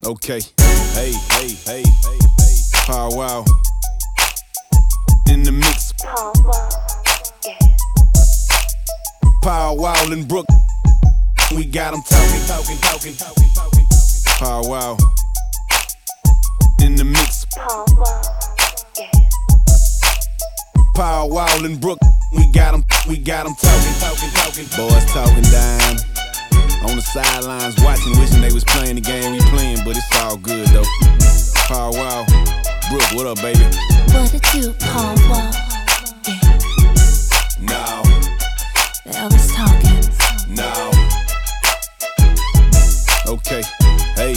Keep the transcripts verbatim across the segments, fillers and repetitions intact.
Okay. Hey, hey, hey, hey, hey. Power Wow. In the mix. Power Wow. Yeah. Power Wow and Brook. We got them talking, talking, talking, talking, talking. Power Wow. In the mix. Power Wow. Yeah. Power Wow and Brook. We got them, we got them talking, talking, talking. Boys talking down. On the sidelines watching, wishing they was playing the game we playing, but it's all good though. Power Wow. Brook, what up, baby? What it do, Power Wow? Yeah. No. Elvis talking. No. Okay. Hey.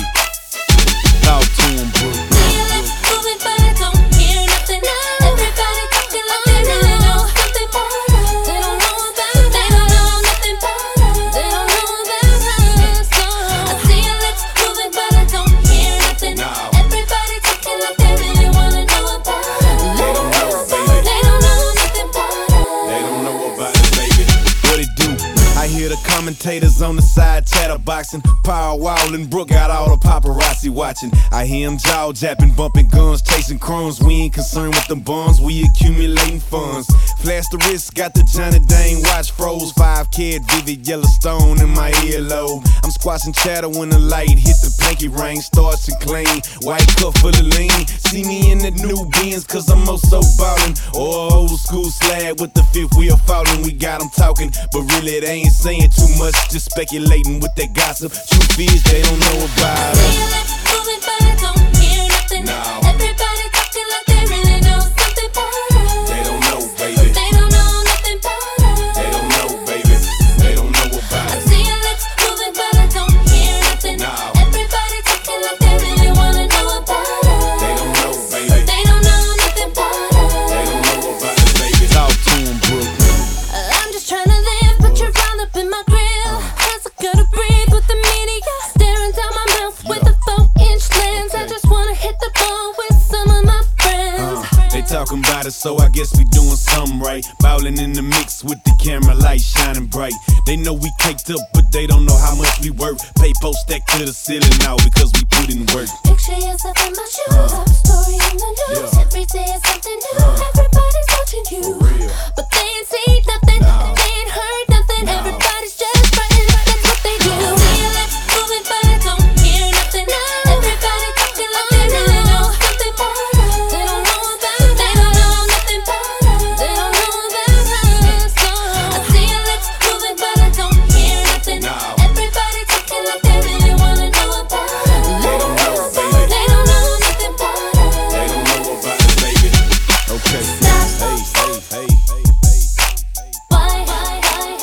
Talk to him, Brook. Moving, but I don't hear nothing. Everybody talking like they really know something. They don't know about it. They don't know nothing. They don't know about us. I see your lips moving, but I don't hear nothing. Everybody talking like they really wanna know about it. They don't know, baby. They don't know nothing about it. They don't know about it, baby. What it do? I hear the commentators on the side chatterboxing. Power Wow and Brook got all the paparazzi watching. I hear them jaw japping, bumping guns, chasing crumbs. We ain't concerned with them buns, we accumulating funds. Flash the wrist, got the Johnny Dane watch froze. Five kid vivid Yellowstone in my earlobe. I'm squashing chatter when the light hit the pinky ring. Starts and clean, white cup full of lean. See me in the new Benz, cause I'm oh so ballin'. Or old school slab with the fifth wheel falling. We got them talking, but really they ain't saying too much, just speculating with that gossip. Truth is, they don't know about us. Moving, but I don't hear nothing. No. Everybody talking like they really know something. They don't know, baby. They don't know nothing. They don't know, baby. They don't know about I it. see your lips moving, but I don't hear nothing. No. Everybody talking like they really wanna know about it. They don't know, baby. They don't know nothing. They don't know about it, baby. Talk to him, Brook. I'm just trying to live, but you're all up in my grill. Cause I gotta breathe with the media staring down my mouth with a four inch lens. I just wanna hit the ball with some of my friends. Uh, they talking about it, so I guess we doing something right. Bowling in the mix with the camera light shining bright. They know we caked up, but they don't know how much we work. Pay post stack to the ceiling now because we put in work. Picture yourself in my shoes, top story in the news. Yeah. Every day is something new. Everybody's watching you, For real. but they ain't seen nothing. No. They ain't heard nothing. No. Everybody's just frontin'. That's what they do. I see your lips moving, but I don't hear nothing. Everybody talking like they really know something. They don't know about it. They don't know nothing. They don't know about us. I see your lips moving, but I don't hear nothing. No. Everybody talking like they really wanna know about it. They don't know, baby. They don't know nothing. They don't know about it, baby. Okay. Hey, hey, hey, hey, hey, hey. Why, why, why,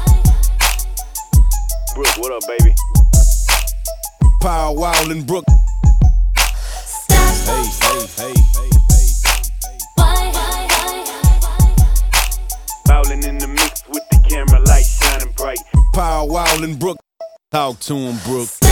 Brook, what up, baby? Power Wow and Brook. stop, Hey, stop, hey, stop. hey, hey, hey, hey. Why, why, why, Bowling in the mix with the camera light shining bright. Power Wow and Brook. Talk to him, Brook. stop.